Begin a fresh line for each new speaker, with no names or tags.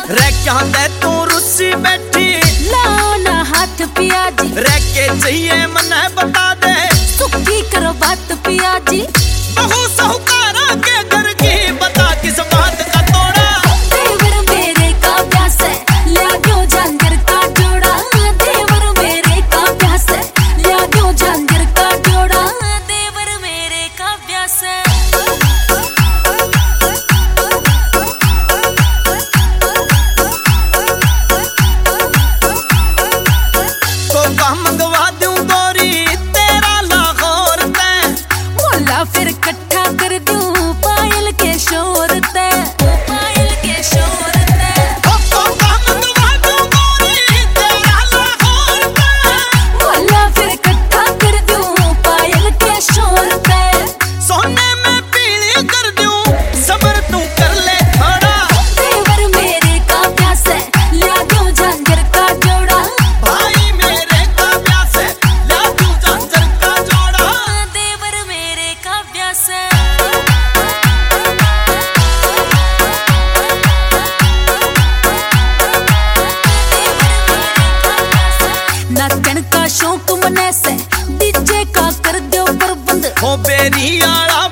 रह क्या दे तू रुसी बैठी,
लाओ ना हाथ पिया जी।
रह के चाहिए मने बता दे,
सुखी करो बात पिया जी।
बहु साहूकारा के घर की बता किस बात का तोड़ा।
देवर मेरे का प्यास है, लिया क्यों झांझर का जोड़ा। देवर मेरे का प्यास है, लिया क्यों झांझर का जोड़ा। देवर मेरे का प्यास है। फिर इकट्ठा कर दूं पायल के शोर ते, पायल के शोर ते। मोला फिर इकट्ठा कर दूं पायल के शोर ते।
सोने में पीली कर दूं सबर तू कर ले थोड़ा।
देवर मेरे का प्यास है, लिया दूं झांझर का जोड़ा।
भाई मेरे का प्यास है, लिया दूं झांझर का जोड़ा।
देवर मेरे का प्यास है। नाचन का शौक मने से, डीजे का कर दो प्रबंध।
हो बेरी आला